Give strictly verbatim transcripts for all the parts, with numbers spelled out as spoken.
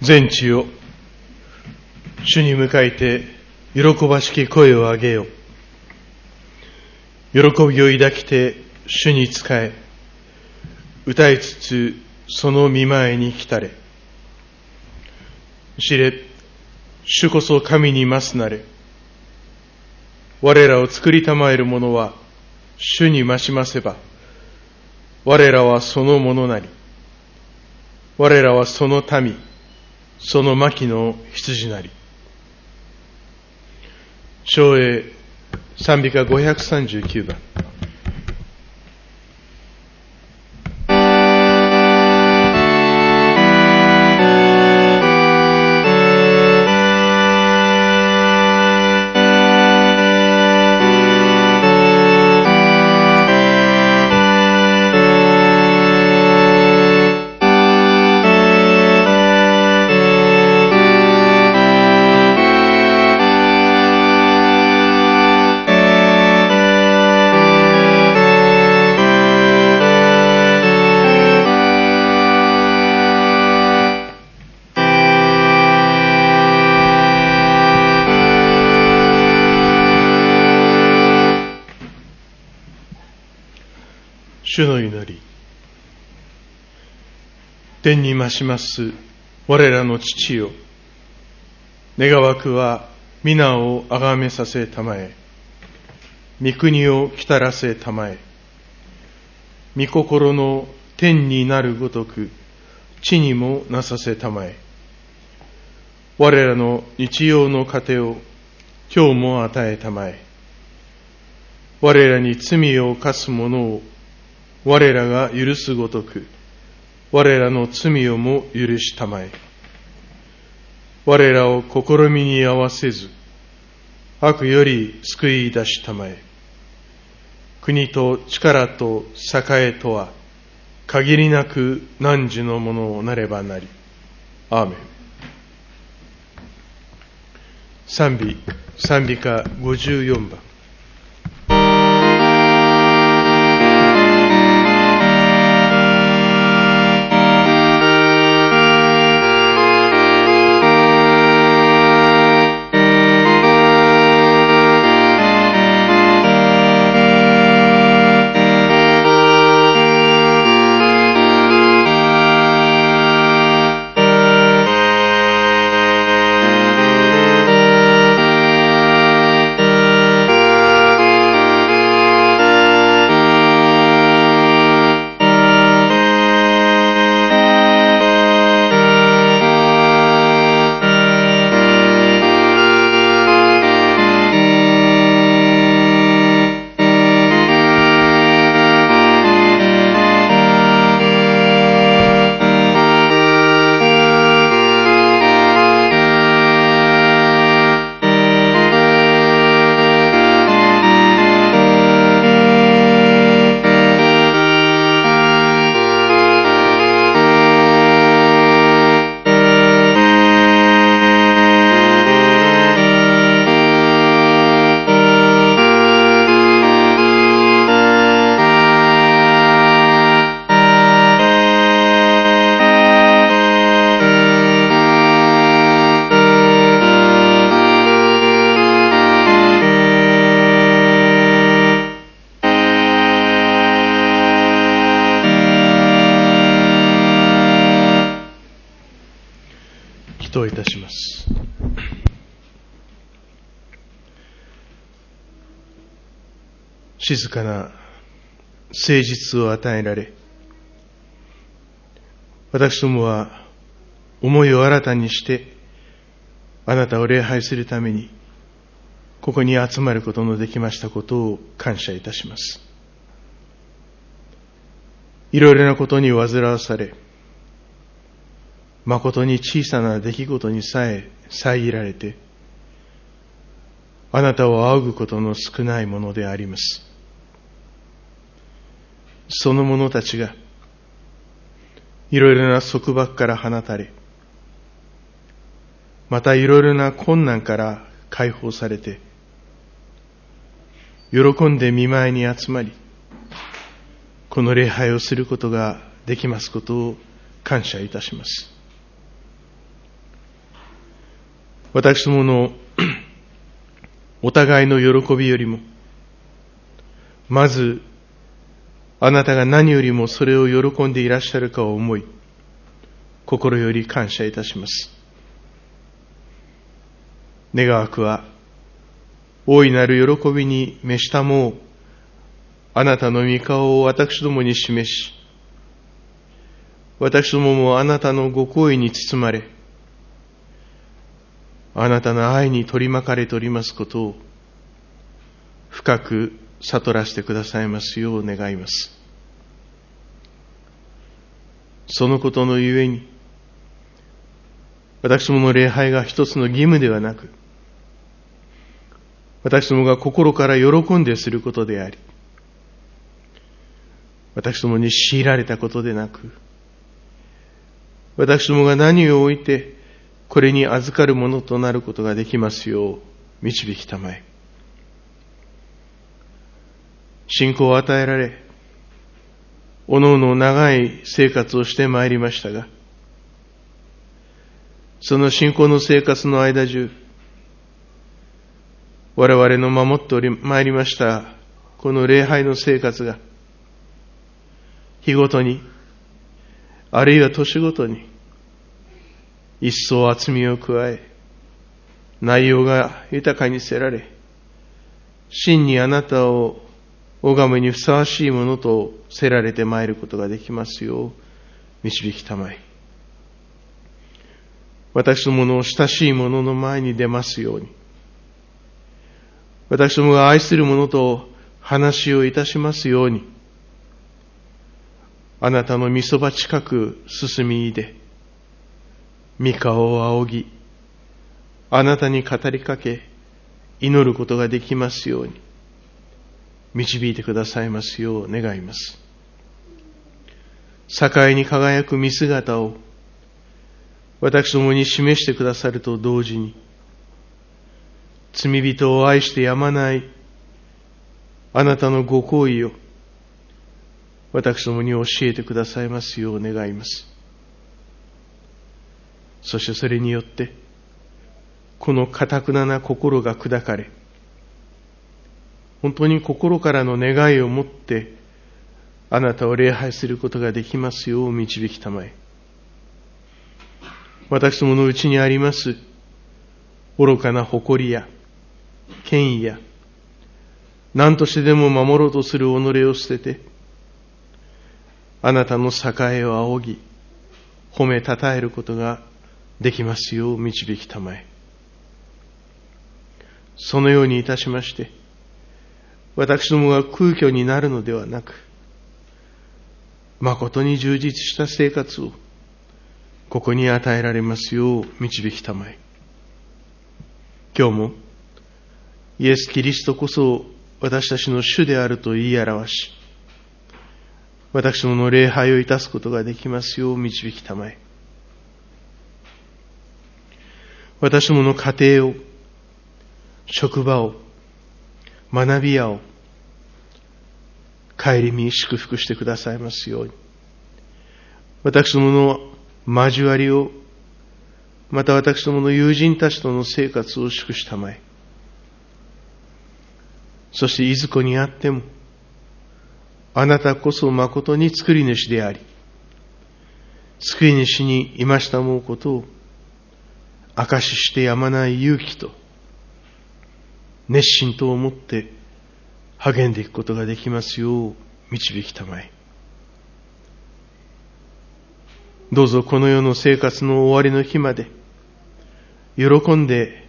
全地よ、主に向かいて喜ばしき声を上げよ。喜びを抱きて主に仕え、歌いつつその御前に来たれ。知れ、主こそ神にますなれ。我らを作りたまえる者は主に増しませば、我らはそのものなり。我らはその民、その牧の羊なり。唱詠賛美歌ごひゃくさんじゅうきゅうばん。主の祈り。天に増します我らの父よ、願わくは皆をあがめさせたまえ、御国を来たらせたまえ。御心の天になるごとく地にもなさせたまえ。我らの日用の糧を今日も与えたまえ。我らに罪を犯す者を我らが許すごとく、我らの罪をも許したまえ。我らを試みに合わせず、悪より救い出したまえ。国と力と栄とは、限りなく汝のものをなればなり。アーメン。賛美、賛美歌ごじゅうよんばん。祈祷いたします。静かな誠実を与えられ、私どもは思いを新たにしてあなたを礼拝するためにここに集まることのできましたことを感謝いたします。いろいろなことに煩わされ、誠に小さな出来事にさえ遮られて、あなたを仰ぐことの少ないものであります。その者たちがいろいろな束縛から放たれ、またいろいろな困難から解放されて、喜んで御前に集まり、この礼拝をすることができますことを感謝いたします。 私どものお互いの喜びよりも、まず、あなたが何よりもそれを喜んでいらっしゃるかを思い、心より感謝いたします。願わくは、大いなる喜びに召したもう、あなたの御顔を私どもに示し、私どももあなたのご厚意に包まれ、あなたの愛に取り巻かれておりますことを、深く悟らせてくださいますよう願います。そのことのゆえに、私どもの礼拝が一つの義務ではなく、私どもが心から喜んですることであり、私どもに強いられたことでなく、私どもが何を置いてこれに預かるものとなることができますよう導きたまえ。信仰を与えられ、おのおの長い生活をしてまいりましたが、その信仰の生活の間中、我々の守っておりまいりましたこの礼拝の生活が、日ごとに、あるいは年ごとに、一層厚みを加え、内容が豊かにせられ、真にあなたを拝むにふさわしいものとせられてまいることができますよう導きたまえ。私どもの親しい者の前に出ますように、私どもが愛する者と話をいたしますように、あなたの御そば近く進み入れ、御顔を仰ぎ、あなたに語りかけ、祈ることができますように、導いてくださいますよう願います。栄に輝く御姿を、私どもに示してくださると同時に、罪人を愛してやまないあなたのご厚意を、私どもに教えてくださいますよう願います。そしてそれによって、この堅なな心が砕かれ、本当に心からの願いを持って、あなたを礼拝することができますよう導きたまえ。私どものうちにあります、愚かな誇りや、権威や、何としてでも守ろうとする己を捨てて、あなたの栄を仰ぎ、褒めたたえることができますよう導きたまえ。そのようにいたしまして、私どもが空虚になるのではなく、誠に充実した生活をここに与えられますよう導きたまえ。今日もイエス・キリストこそ私たちの主であると言い表し、私どもの礼拝をいたすことができますよう導きたまえ。私どもの家庭を、職場を、学び屋を顧み祝福してくださいますように。私どもの交わりを、また私どもの友人たちとの生活を祝したまえ。そしていずこにあっても、あなたこそ誠に作り主であり、救い主に今したもうことを証ししてやまない勇気と熱心と思って励んでいくことができますよう導きたまえ。どうぞこの世の生活の終わりの日まで喜んで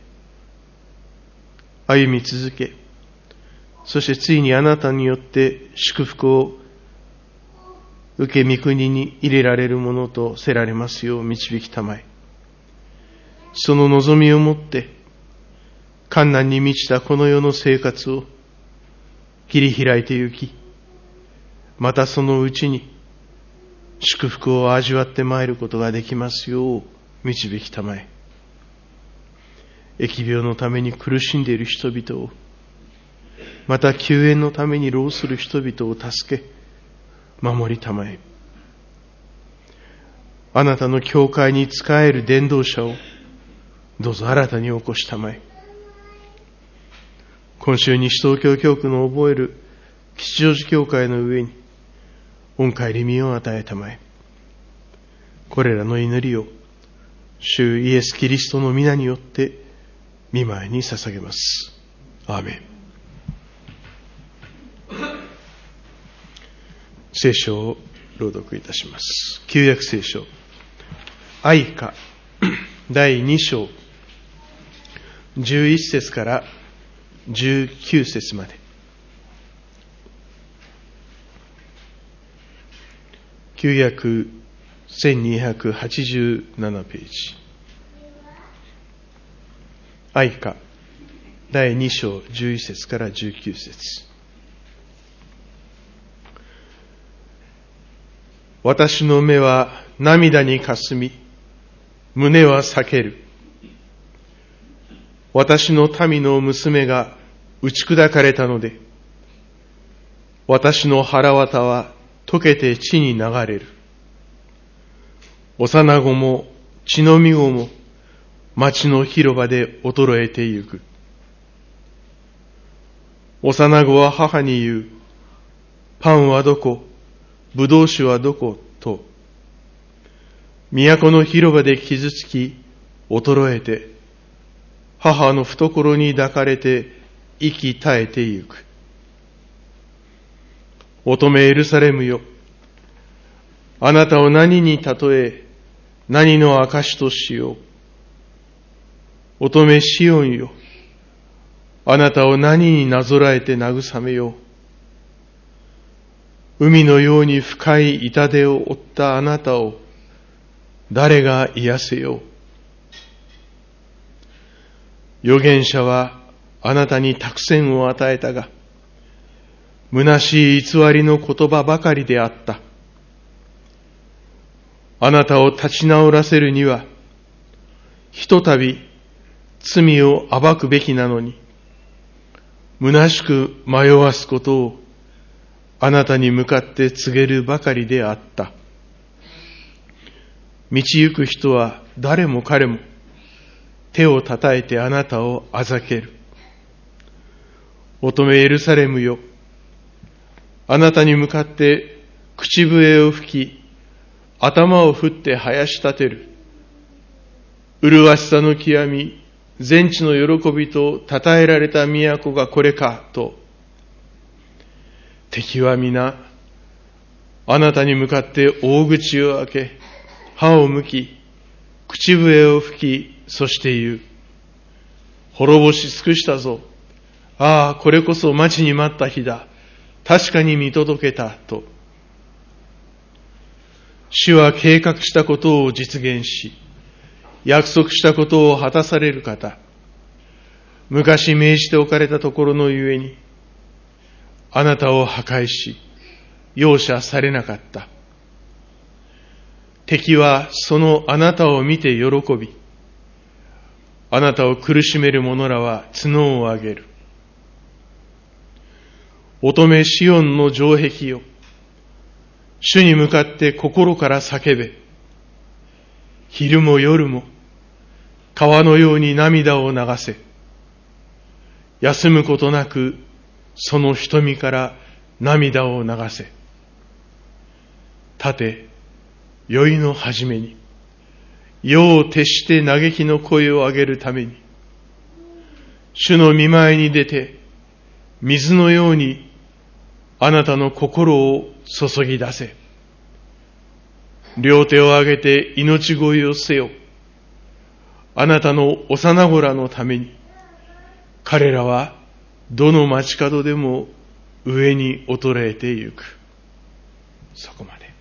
歩み続け、そしてついにあなたによって祝福を受け御国に入れられるものとせられますよう導きたまえ。その望みをもって困難に満ちたこの世の生活を切り開いてゆき、またそのうちに祝福を味わってまいることができますよう導きたまえ。疫病のために苦しんでいる人々を、また救援のために労する人々を助け守りたまえ。あなたの教会に仕える伝道者をどうぞ新たに起こしたまえ。今週西東京教区の覚える吉祥寺教会の上に御帰り身を与えたまえ。これらの祈りを主イエス・キリストの皆によって御前に捧げます。アーメン。聖書を朗読いたします。旧約聖書愛歌だいに章じゅういち節からじゅうきゅう節まで。旧約せんにひゃくはちじゅうななページ。愛歌だいに章じゅういち節からじゅうきゅう節。私の目は涙にかすみ、胸は裂ける。私の民の娘が打ち砕かれたので、私の腹綿は溶けて地に流れる。幼子も血のみ子も町の広場で衰えてゆく。幼子は母に言う。パンはどこ、ぶどう酒はどこと、都の広場で傷つき、衰えて、母の懐に抱かれて、息絶えてゆく。乙女エルサレムよ、あなたを何に例え、何の証としよう。乙女シオンよ、あなたを何になぞらえて慰めよう。海のように深い痛手を負ったあなたを誰が癒せよう。預言者はあなたに託戦を与えたが、虚しい偽りの言葉ばかりであった。あなたを立ち直らせるには、ひとたび罪を暴くべきなのに、虚しく迷わすことをあなたに向かって告げるばかりであった。道行く人は誰も彼も手を叩いてあなたをあざける。乙女エルサレムよ、あなたに向かって口笛を吹き、頭を振って生やし立てる。麗しさの極み、全地の喜びと称えられた都がこれかと。敵は皆、あなたに向かって大口を開け、歯をむき、口笛を吹き、そして言う。滅ぼし尽くしたぞ。ああ、これこそ待ちに待った日だ。確かに見届けたと。主は計画したことを実現し、約束したことを果たされる方。昔命じておかれたところのゆえに、あなたを破壊し、容赦されなかった。敵はそのあなたを見て喜び、あなたを苦しめる者らは角を上げる。乙女シオンの城壁よ、主に向かって心から叫べ。昼も夜も川のように涙を流せ。休むことなくその瞳から涙を流せ。立て、宵の初めに、夜を徹して嘆きの声を上げるために、主の御前に出て、水のようにあなたの心を注ぎ出せ。両手を上げて命乞いをせよ。あなたの幼子らのために、彼らはどの街角でも上に衰えてゆく。そこまで。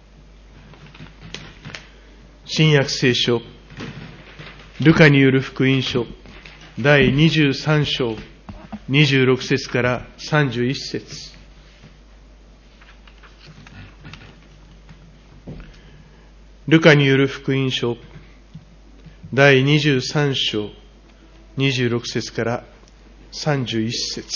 新約聖書、ルカによる福音書、だいにじゅうさん章、にじゅうろく節からさんじゅういち節。ルカによる福音書、だいにじゅうさん章、にじゅうろく節からさんじゅういち節。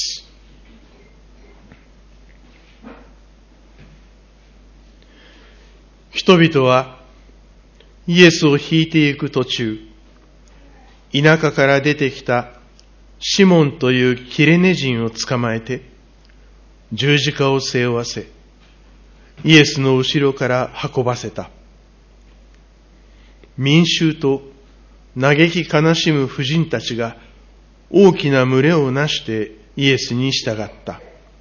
人々はイエスを引いていく途中、 田舎から出てきたシモンというキレネ人を捕まえて、十字架を背負わせ、イエスの後ろから運ばせた。民衆と嘆き悲しむ婦人たちが大きな群れをなしてイエスに従った。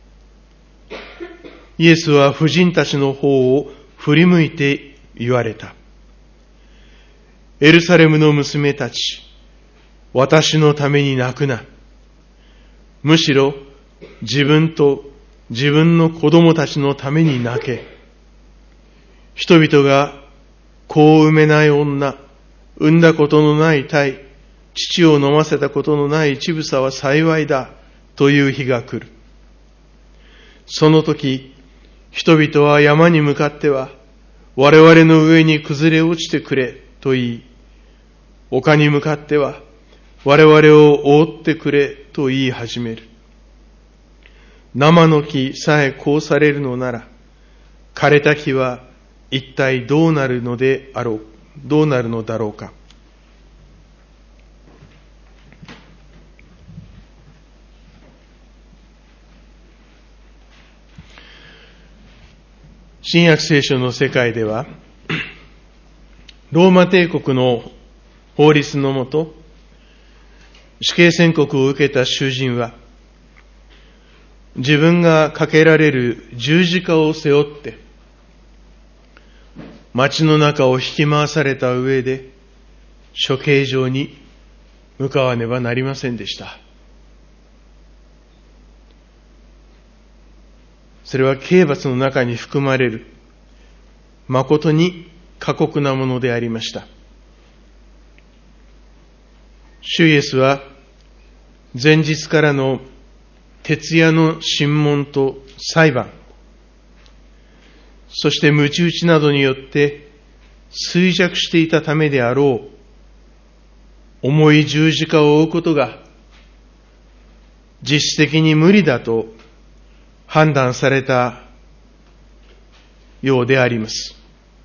イエスは婦人たちの方を振り向いて言われた。エルサレムの娘たち、私のために泣くな。むしろ自分と自分の子供たちのために泣け。人々が子を産めない女、産んだことのない胎、乳を飲ませたことのない乳房は幸いだという日が来る。その時、人々は山に向かっては、我々の上に崩れ落ちてくれと言い、丘に向かっては、我々を覆ってくれと言い始める。生の木さえこうされるのなら、枯れた木は一体どうなるのであろう、どうなるのだろうか。新約聖書の世界では、ローマ帝国の法律のもと、死刑宣告を受けた囚人は、自分がかけられる十字架を背負って、街の中を引き回された上で、処刑場に向かわねばなりませんでした。それは刑罰の中に含まれる、誠に過酷なものでありました。主イエスは、前日からの徹夜の審問と裁判、そして鞭打ちなどによって衰弱していたためであろう、重い十字架を負うことが実質的に無理だと判断されたようであります。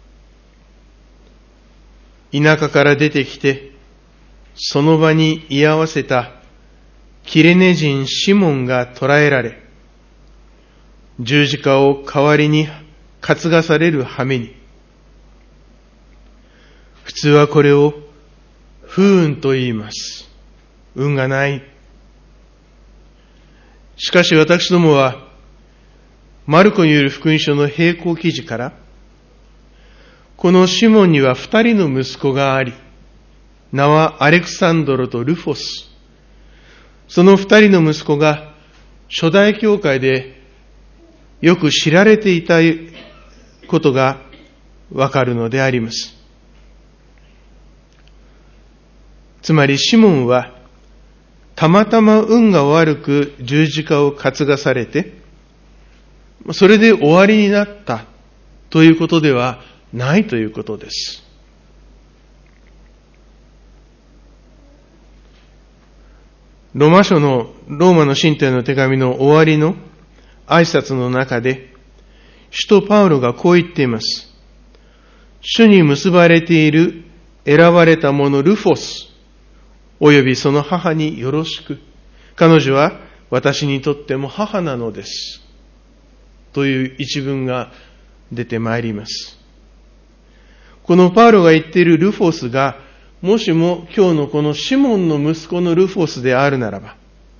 田舎から出てきて、その場に居合わせたキレネ人シモンが捕らえられ、十字架を代わりに担がされる羽目に、普通はこれを不運と言います。運がない。しかし私どもは、マルコによる福音書の並行記事から、このシモンには二人の息子があり、名はアレクサンドロとルフォス。その二人の息子が初代教会でよく知られていたことがわかるのであります。つまりシモンはたまたま運が悪く十字架を担がされて、それで終わりになったということではないということです。ローマ書の、ローマの信徒への手紙の終わりの挨拶の中で、使徒パウロがこう言っています。主に結ばれている選ばれた者ルフォス、およびその母によろしく。彼女は私にとっても母なのです。という一文が出てまいります。このパウロが言っているルフォスが、もしも今日のこのシモンの息子のルフォスであるならば、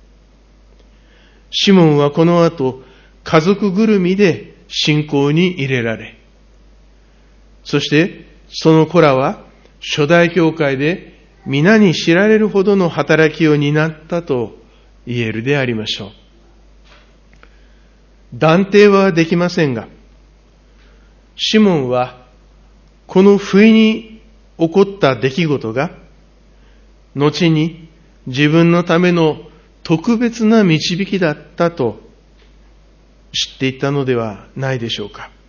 シモンはこの後、家族ぐるみで信仰に入れられ、そしてその子らは初代教会で皆に知られるほどの働きを担ったと言えるでありましょう。断定はできませんが、シモンはこの不意に起こった出来事が、後に自分のための特別な導きだったと知っていたのではないでしょうか。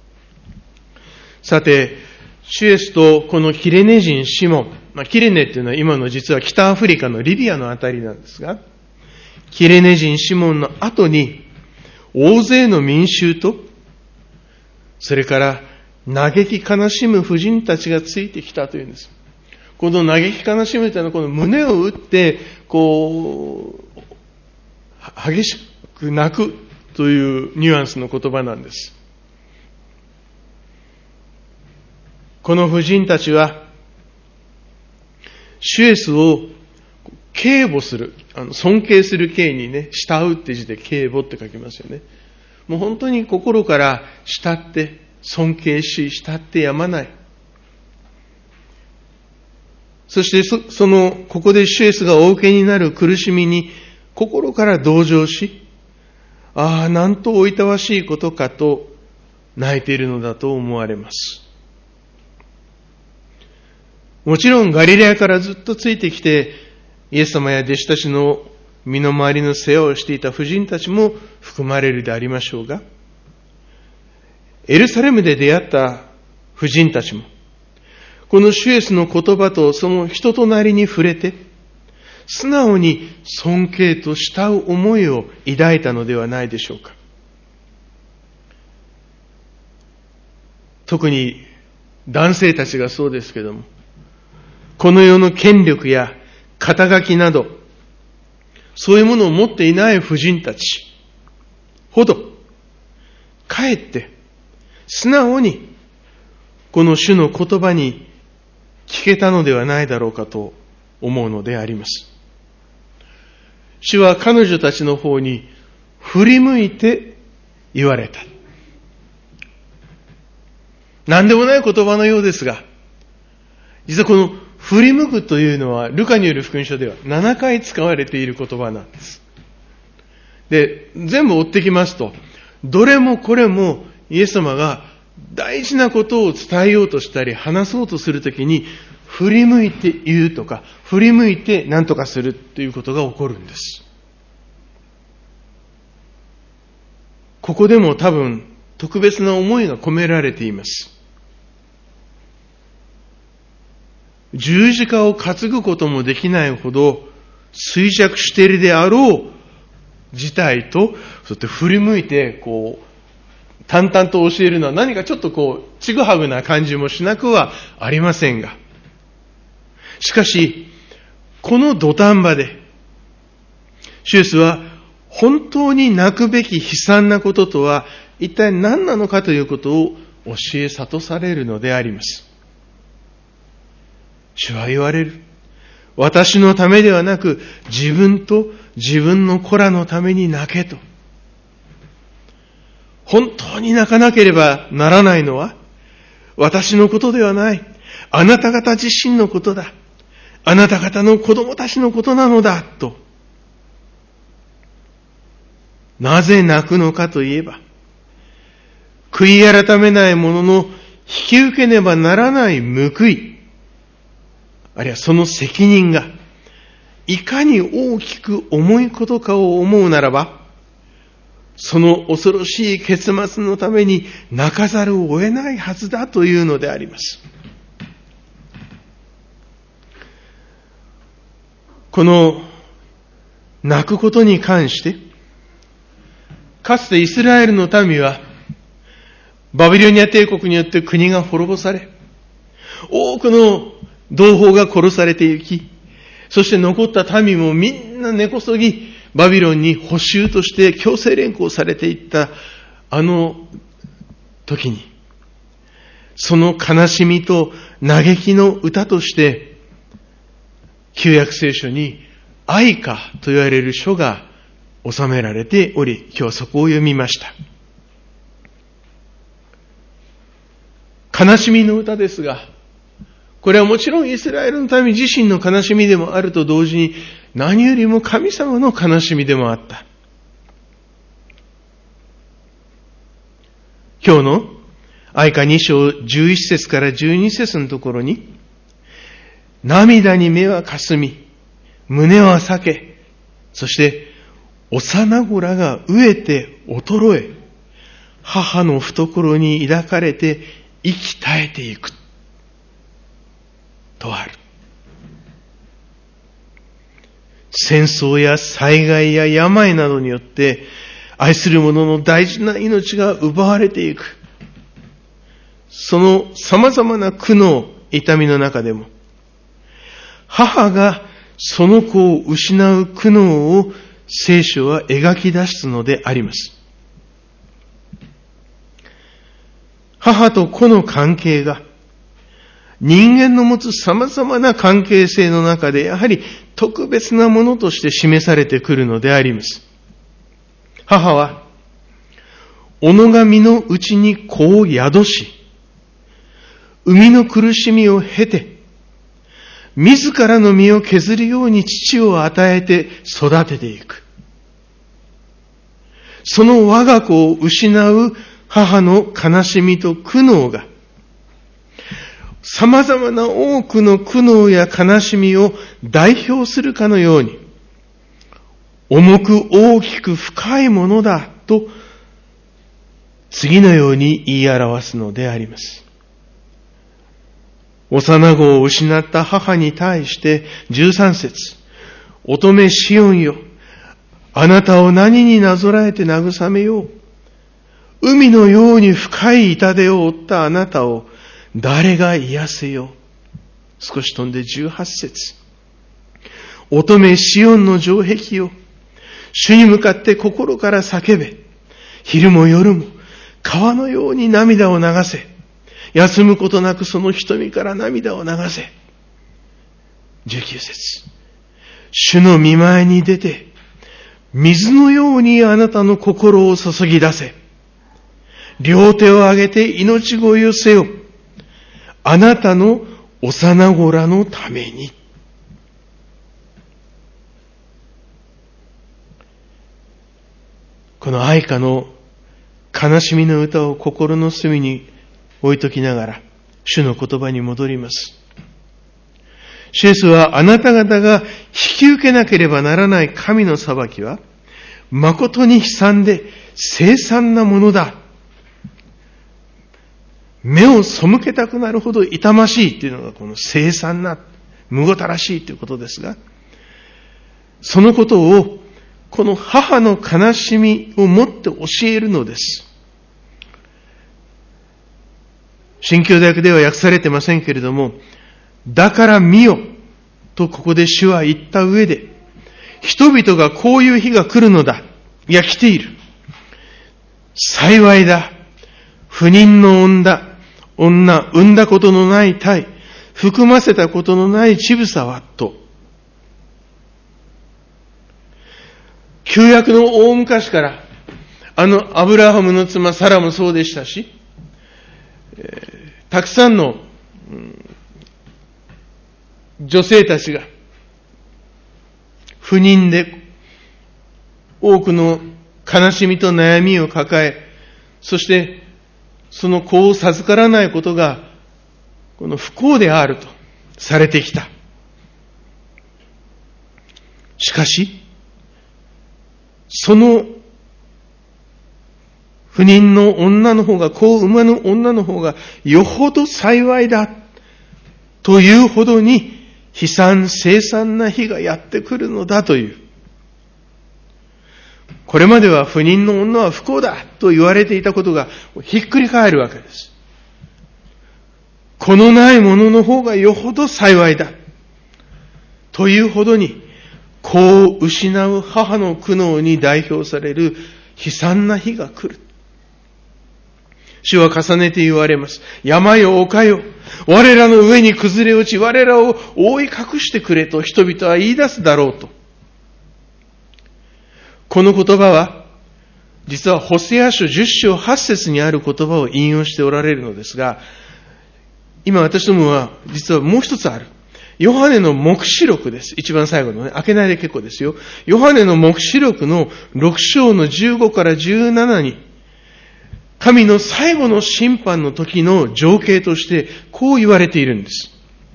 さて、主イエスとこのキレネ人シモン、まあ、キレネっていうのは今の実は北アフリカのリビアのあたりなんですが、キレネ人シモンの後に大勢の民衆と、それから嘆き悲しむ婦人たちがついてきたというんです。 この嘆き悲しむというのは、この胸を打って、こう、激しく泣くというニュアンスの言葉なんです。この婦人たちは、主イエスを敬母する、あの尊敬する敬にね、慕うって字で敬母って書きますよね。もう本当に心から慕って、尊敬し、慕ってやまない。そしてそ、その、ここで主イエスがお受けになる苦しみに心から同情し、ああ、なんとおいたわしいことかと泣いているのだと思われます。もちろんガリレアからずっとついてきて、イエス様や弟子たちの身の回りの世話をしていた婦人たちも含まれるでありましょうが、エルサレムで出会った婦人たちも、この主イエスの言葉とその人となりに触れて、素直に尊敬と慕う思いを抱いたのではないでしょうか。特に男性たちがそうですけども、この世の権力や肩書きなど、そういうものを持っていない婦人たちほど、かえって素直にこの主の言葉に聞けたのではないだろうかと思うのであります。主は彼女たちの方に振り向いて言われた。何でもない言葉のようですが、実はこの振り向くというのは、ルカによる福音書ではななかい使われている言葉なんです。で、全部追ってきますと、どれもこれもイエス様が大事なことを伝えようとしたり、話そうとするときに、振り向いて言うとか、振り向いて何とかするということが起こるんです。ここでも多分、特別な思いが込められています。十字架を担ぐこともできないほど衰弱しているであろう事態と、そうやって振り向いて、こう、淡々と教えるのは何かちょっとこう、ちぐはぐな感じもしなくはありませんが。しかし、この土壇場で、主イエスは本当に泣くべき悲惨なこととは一体何なのかということを教え諭されるのであります。主は言われる。私のためではなく、自分と自分の子らのために泣けと。本当に泣かなければならないのは、私のことではない。あなた方自身のことだ。あなた方の子供たちのことなのだ、と。なぜ泣くのかといえば、悔い改めない者の引き受けねばならない報い、あるいはその責任が、いかに大きく重いことかを思うならば、その恐ろしい結末のために泣かざるを得ないはずだというのであります。この泣くことに関して、かつてイスラエルの民は、バビロニア帝国によって国が滅ぼされ、多くの同胞が殺されていき、そして残った民もみんな根こそぎバビロンに捕囚として強制連行されていったあの時に、その悲しみと嘆きの歌として旧約聖書に哀歌と言われる書が収められており、今日はそこを読みました。悲しみの歌ですが、これはもちろんイスラエルの民自身の悲しみでもあると同時に、何よりも神様の悲しみでもあった。今日の哀歌に章じゅういち節からじゅうに節のところに、涙に目はかすみ、胸は裂け、そして幼子らが飢えて衰え、母の懐に抱かれて息絶えていく。とある。戦争や災害や病などによって愛する者の大事な命が奪われていく。その様々な苦悩、痛みの中でも、 母がその子を失う苦悩を聖書は描き出すのであります。母と子の関係が人間の持つ様々な関係性の中でやはり特別なものとして示されてくるのであります。母は己が身の内に子を宿し、生みの苦しみを経て、自らの身を削るように父を与えて育てていく。その我が子を失う母の悲しみと苦悩が、様々な多くの苦悩や悲しみを代表するかのように、重く大きく深いものだと、次のように言い表すのであります。幼子を失った母に対してじゅうさん節、乙女シオンよ、あなたを何になぞらえて慰めよう。海のように深い痛手を負ったあなたを誰が癒せよう。少し飛んでじゅうはち節、乙女シオンの城壁よ、主に向かって心から叫べ。昼も夜も川のように涙を流せ。休むことなくその瞳から涙を流せ。じゅうきゅう節、主の御前に出て、水のようにあなたの心を注ぎ出せ。両手を上げて命乞いをせよ。あなたの幼子らのために。この愛歌の悲しみの歌を心の隅に置いときながら、主の言葉に戻ります。主イエスはあなた方が引き受けなければならない神の裁きは、誠に悲惨で凄惨なものだ。目を背けたくなるほど痛ましいというのがこの凄惨な、むごたらしいということですが、そのことをこの母の悲しみをもって教えるのです。新教大学では訳されてませんけれども、だから見よとここで主は言った上で、人々がこういう日が来るのだ。いや、来ている。幸いだ。不妊の産んだ女、産んだことのない体、含ませたことのない乳房は、と。旧約の大昔から、あのアブラハムの妻サラもそうでしたし、えー、たくさんの、うん、女性たちが、不妊で多くの悲しみと悩みを抱え、そしてその子を授からないことがこの不幸であるとされてきた。しかし、その不妊の女の方が、子を産まぬ女の方がよほど幸いだというほどに悲惨凄惨な日がやってくるのだという。これまでは不妊の女は不幸だと言われていたことがひっくり返るわけです。子のない者の方がよほど幸いだというほどに、子を失う母の苦悩に代表される悲惨な日が来る。主は重ねて言われます。山よ丘よ、我らの上に崩れ落ち、我らを覆い隠してくれと人々は言い出すだろうと。この言葉は、実はホセア書じゅっ章はち節にある言葉を引用しておられるのですが、今私どもは実はもう一つある。ヨハネの黙示録です。一番最後のね、開けないで結構ですよ。ヨハネの黙示録のろく章のじゅうごからじゅうななに、神の最後の審判の時の情景としてこう言われているんです。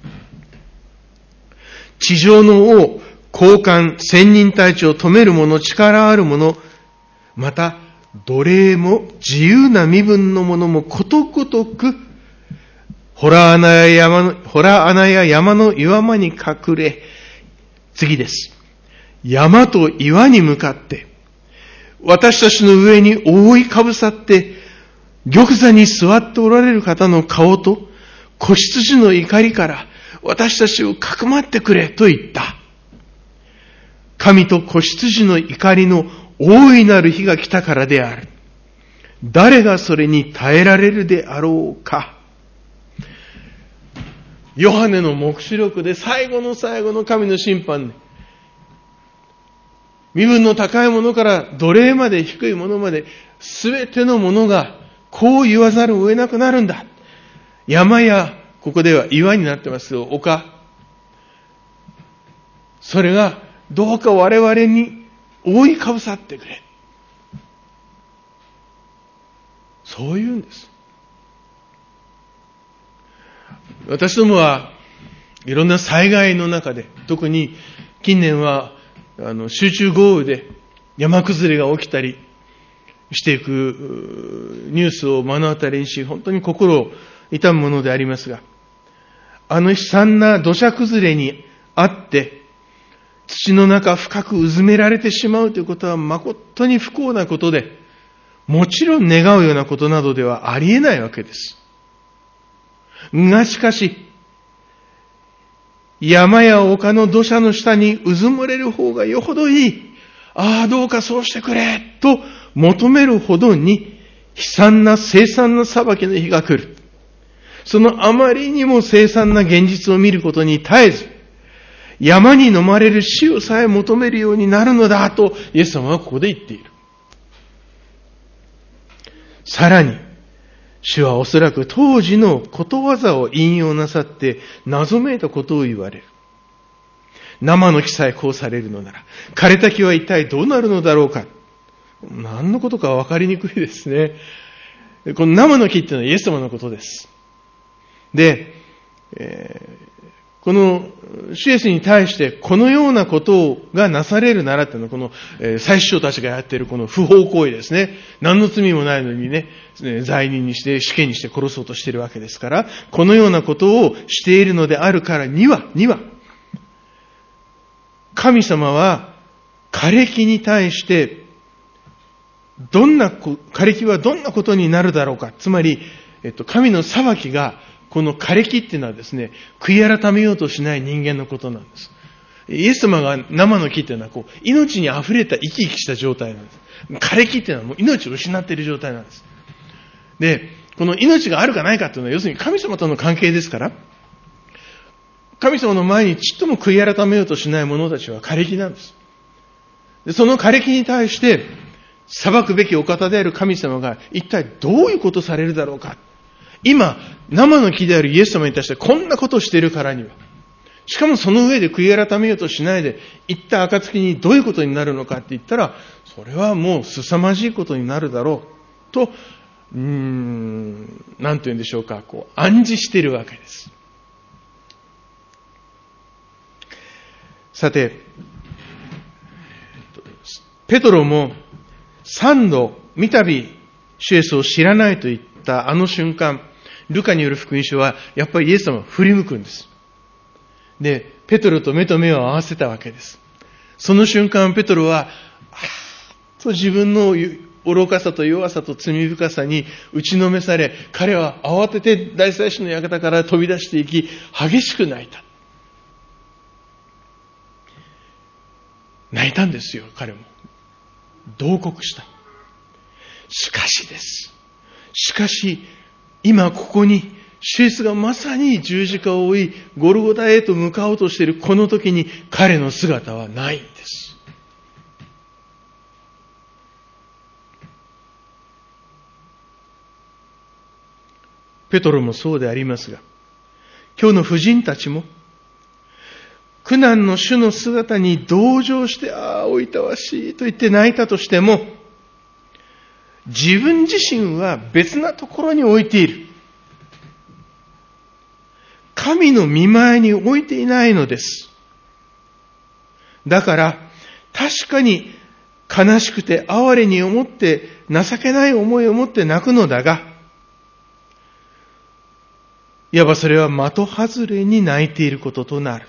地上の王、高官、千人隊長、止める者、力ある者、また奴隷も自由な身分の者もことごとく、洞穴や山の、洞穴や山の岩間に隠れ、次です。山と岩に向かって、私たちの上に覆いかぶさって、玉座に座っておられる方の顔と、子羊の怒りから、 私たちをかくまってくれと言った。神と子羊の怒りの大いなる日が来たからである。誰がそれに耐えられるであろうか。ヨハネの黙示録で最後の最後の神の審判で、身分の高いものから奴隷まで低いものまで、すべてのものがこう言わざるを得なくなるんだ。山や、ここでは岩になってますけど、丘。それがどうか我々に覆いかぶさってくれ。そういうんです。私どもはいろんな災害の中で、特に近年はあの集中豪雨で山崩れが起きたりしていくニュースを目の当たりにし、本当に心を痛むものでありますが、あの悲惨な土砂崩れにあって土の中深くうずめられてしまうということは誠に不幸なことで、もちろん願うようなことなどではありえないわけです。がしかし、山や丘の土砂の下にうずもれる方がよほどいい。ああ、どうかそうしてくれと求めるほどに悲惨な凄惨な裁きの日が来る。そのあまりにも凄惨な現実を見ることに絶えず、山に飲まれる死をさえ求めるようになるのだとイエス様はここで言っている。さらに、主はおそらく当時のことわざを引用なさって謎めいたことを言われる。生の木さえこうされるのなら、枯れた木は一体どうなるのだろうか。何のことか分かりにくいですね。この生の木っていうのはイエス様のことです。で、えーこの主イエスに対してこのようなことがなされるならっていうのは、この祭司長たちがやっているこの不法行為ですね。何の罪もないのにね、罪人にして死刑にして殺そうとしているわけですから、このようなことをしているのであるからには、には、神様は枯れ木に対して、どんな、枯れ木はどんなことになるだろうか。つまり、えっと、神の裁きが、この枯れ木っていうのはですね、悔い改めようとしない人間のことなんです。イエス様が生の木っていうのはこう命に溢れた生き生きした状態なんです。枯れ木っていうのはもう命を失っている状態なんです。で、この命があるかないかっていうのは要するに神様との関係ですから、神様の前にちっとも悔い改めようとしない者たちは枯れ木なんです。で、その枯れ木に対して裁くべきお方である神様が一体どういうことをされるだろうか。今、生の木であるイエス様に対してこんなことをしているからには、しかもその上で悔い改めようとしないで、言った暁にどういうことになるのかって言ったら、それはもう凄まじいことになるだろう、と、うーん、なんて言うんでしょうか、こう、暗示しているわけです。さて、ペトロも三度、三度、主イエスを知らないと言ったあの瞬間、ルカによる福音書は、やっぱりイエス様を振り向くんです。で、ペトロと目と目を合わせたわけです。その瞬間、ペトロは、あーっと自分の愚かさと弱さと罪深さに打ちのめされ、彼は慌てて大祭司の館から飛び出していき、激しく泣いた。泣いたんですよ、彼も。慟哭した。しかしです。しかし、今ここに、主イエスがまさに十字架を追い、ゴルゴタへと向かおうとしているこの時に、彼の姿はないんです。ペトロもそうでありますが、今日の婦人たちも、苦難の主の姿に同情して、ああ、おいたわしいと言って泣いたとしても、自分自身は別なところに置いている。神の御前に置いていないのです。だから、確かに悲しくて哀れに思って、情けない思いを持って泣くのだが、いわばそれは的外れに泣いていることとなる。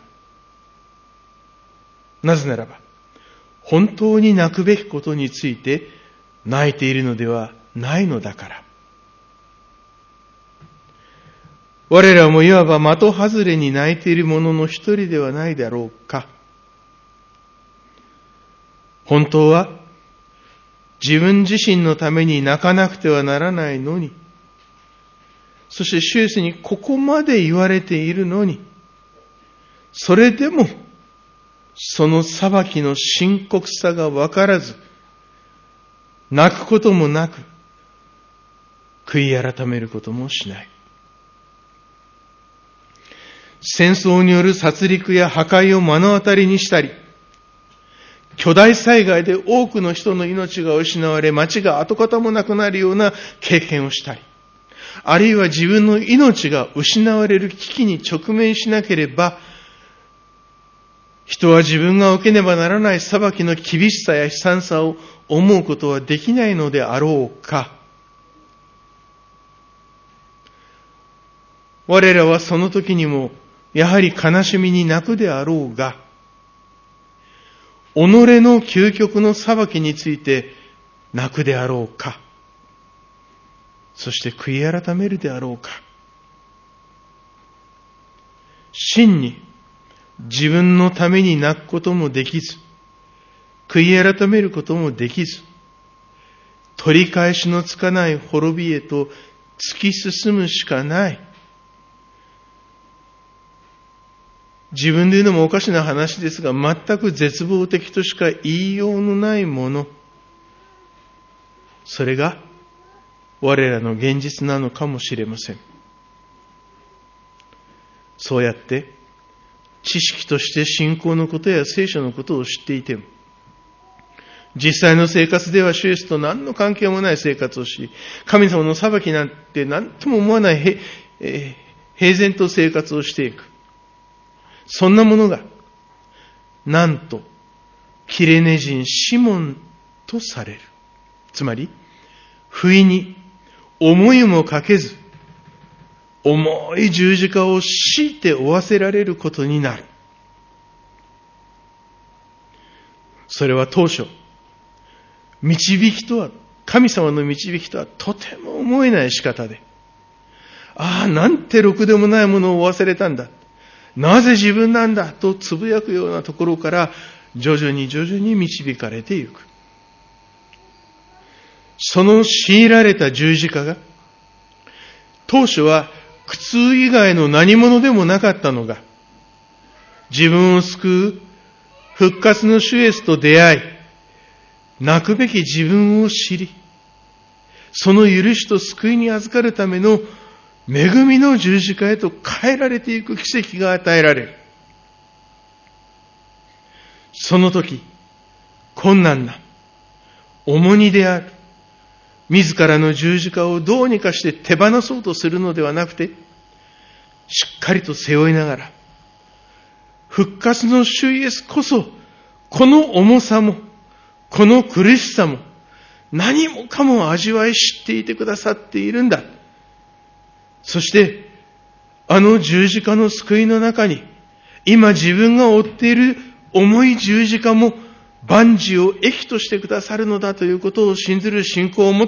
なぜならば、本当に泣くべきことについて泣いているのではないのだから。 我らもいわば的外れに泣いている者の一人ではないだろうか。本当は自分自身のために泣かなくてはならないのに、そして主イエスにここまで言われているのに、それでもその裁きの深刻さがわからず、泣くこともなく、悔い改めることもしない。戦争による殺戮や破壊を目の当たりにしたり、巨大災害で多くの人の命が失われ、町が跡形もなくなるような経験をしたり、あるいは自分の命が失われる危機に直面しなければ、人は自分が受けねばならない裁きの厳しさや悲惨さを思うことはできないのであろうか。我らはその時にもやはり悲しみに泣くであろうが、己の究極の裁きについて泣くであろうか。そして悔い改めるであろうか。真に自分のために泣くこともできず、悔い改めることもできず、取り返しのつかない滅びへと突き進むしかない。自分で言うのもおかしな話ですが、全く絶望的としか言いようのないもの。それが我らの現実なのかもしれません。そうやって知識として信仰のことや聖書のことを知っていても、実際の生活では主イエスと何の関係もない生活をし、神様の裁きなんて何とも思わないへ、えー、平然と生活をしていく。そんなものが、なんと、キレネ人シモンとされる。つまり、不意に思いもかけず、重い十字架を強いて負わせられることになる。それは当初、導きとは、神様の導きとはとても思えない仕方で、ああ、なんてろくでもないものを負わせれたんだ。なぜ自分なんだとつぶやくようなところから徐々に徐々に導かれていく。その強いられた十字架が、当初は苦痛以外の何者でもなかったのが、自分を救う復活の主イエスと出会い、泣くべき自分を知り、その許しと救いに預かるための恵みの十字架へと変えられていく奇跡が与えられる。その時、困難な、重荷である、自らの十字架をどうにかして手放そうとするのではなくて、しっかりと背負いながら、復活の主イエスこそ、この重さも、この苦しさも、何もかも味わい知っていてくださっているんだ。そして、あの十字架の救いの中に、今自分が負っている重い十字架も万事を益としてくださるのだということを信ずる信仰を持って、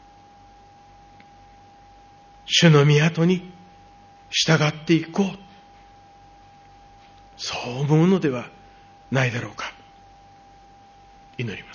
主の御後に従っていこう。そう思うのではないだろうか。祈ります。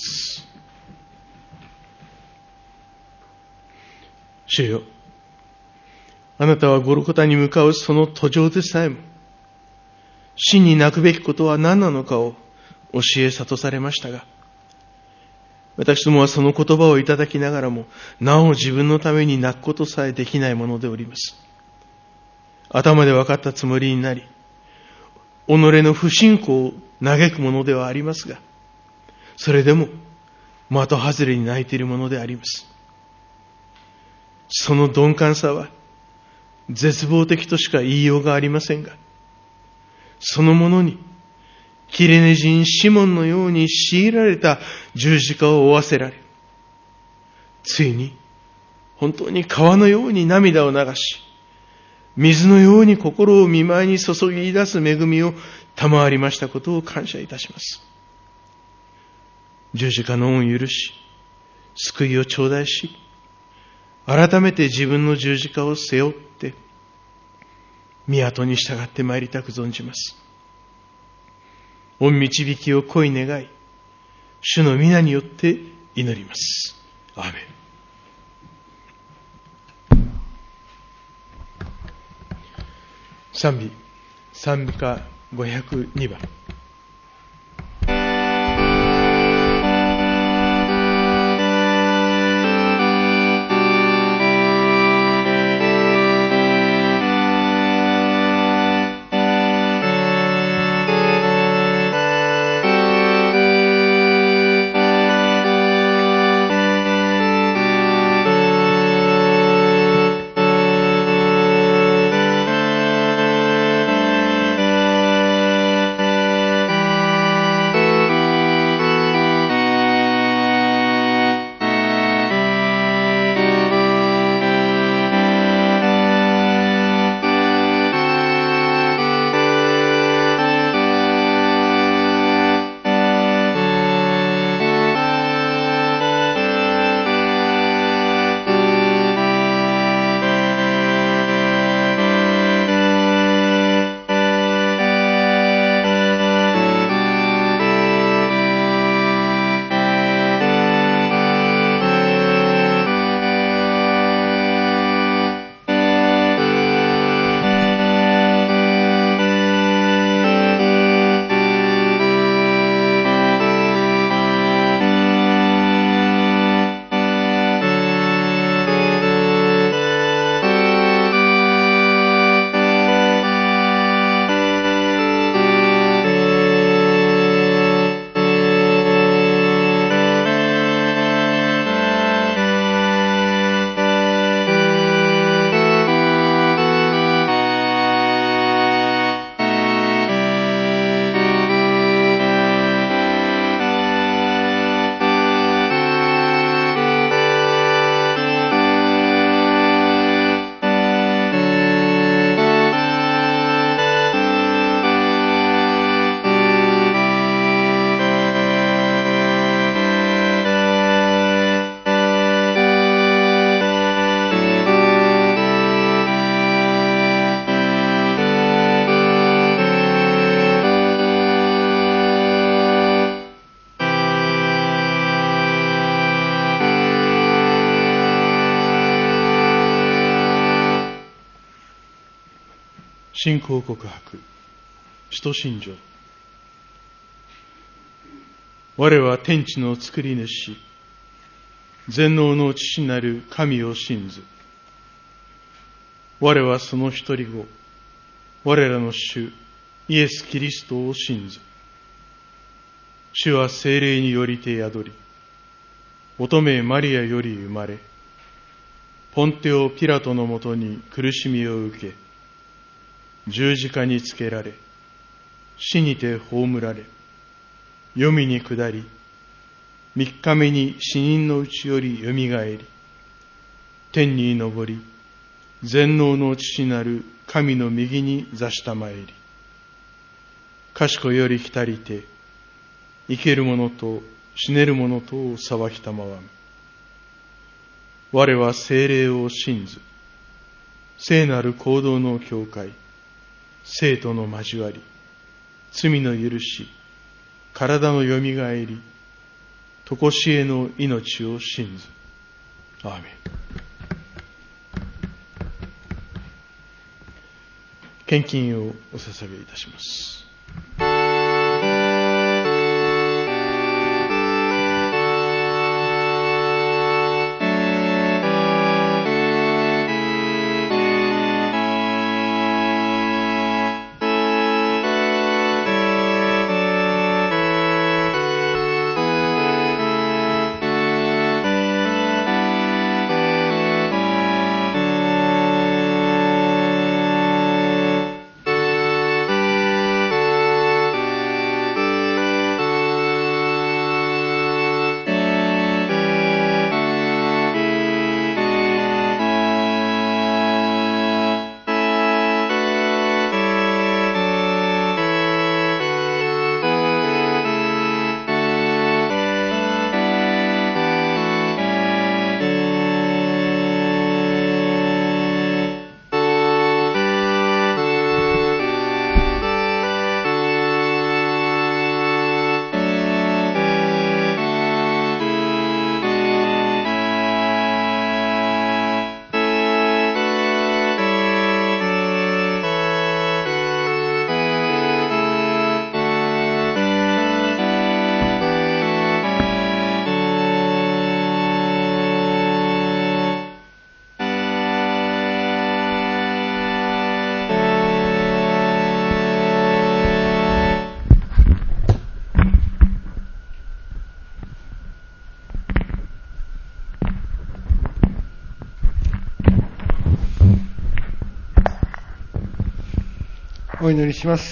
主よ、あなたはゴルゴタに向かうその途上でさえも、真に泣くべきことは何なのかを教え諭されましたが、私どもはその言葉をいただきながらも、なお自分のために泣くことさえできないものでおります。頭で分かったつもりになり、己の不信仰を嘆くものではありますが、それでも的外れに泣いているものであります。その鈍感さは絶望的としか言いようがありませんが、そのものにキレネ人シモンのように強いられた十字架を負わせられ、ついに本当に川のように涙を流し、水のように心を見舞いに注ぎ出す恵みを賜りましたことを感謝いたします。十字架の恩を許し、救いを頂戴し、改めて自分の十字架を背負って、 港に従って参りたく存じます。御導きを恋願い、主の皆によって祈ります。アーメン。賛美、賛美歌ごひゃくにばん。信仰告白、使徒信条。我は天地の作り主、全能の父なる神を信ず。我はその一人子、我らの主、イエス・キリストを信ず。主は聖霊によりて宿り、乙女マリアより生まれ、ポンテオ・ピラトのもとに苦しみを受け、十字架につけられ、死にて葬られ、黄泉に下り、三日目に死人のうちよりよみがえり、天に昇り、全能の父なる神の右に座したまえり、賢より来たりて、生ける者と死ねる者とを裁きたまわむ。我は聖霊を信ず、聖なる行動の教会、聖徒の交わり、罪の許し、体のよみがえり、とこしえの命を信ず。アーメン。献金をお捧げいたします。 お祈りします。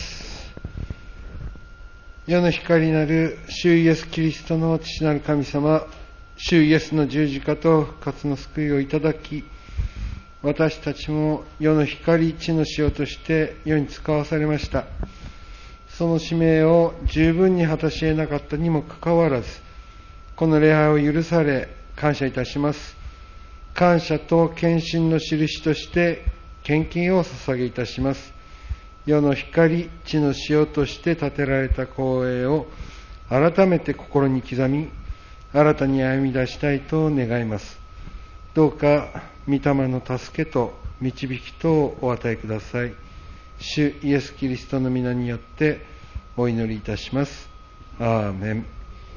世の光なる主イエスキリストの父なる神様、主イエスの十字架と復活の救いをいただき、私たちも世の光、地の塩として世に使わされました。その使命を十分に果たし得なかったにもかかわらず、この礼拝を許され感謝いたします。感謝と献身の印として献金を捧げいたします。世の光、地の塩として建てられた光栄を改めて心に刻み、新たに歩み出したいと願います。どうか御霊の助けと導きとをお与えください。主イエスキリストの皆によってお祈りいたします。アーメン。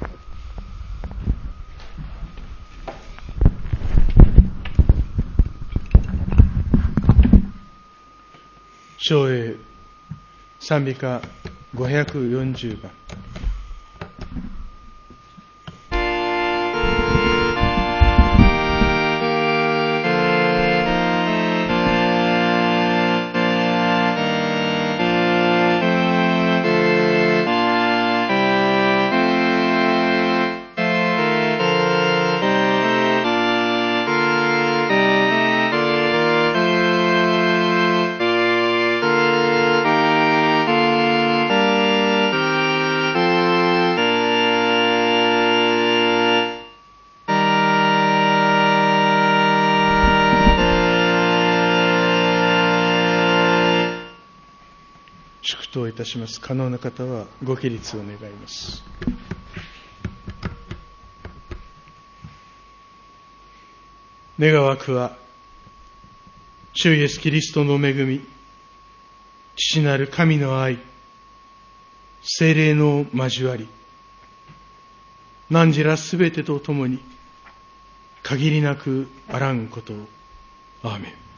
唱詠賛美歌ごひゃくよんじゅうばん。祝祷いたします。可能な方はご起立を願います。願わくは主イエスキリストの恵み、父なる神の愛、聖霊の交わり、汝らすべてとともに限りなくあらんことを。アーメン。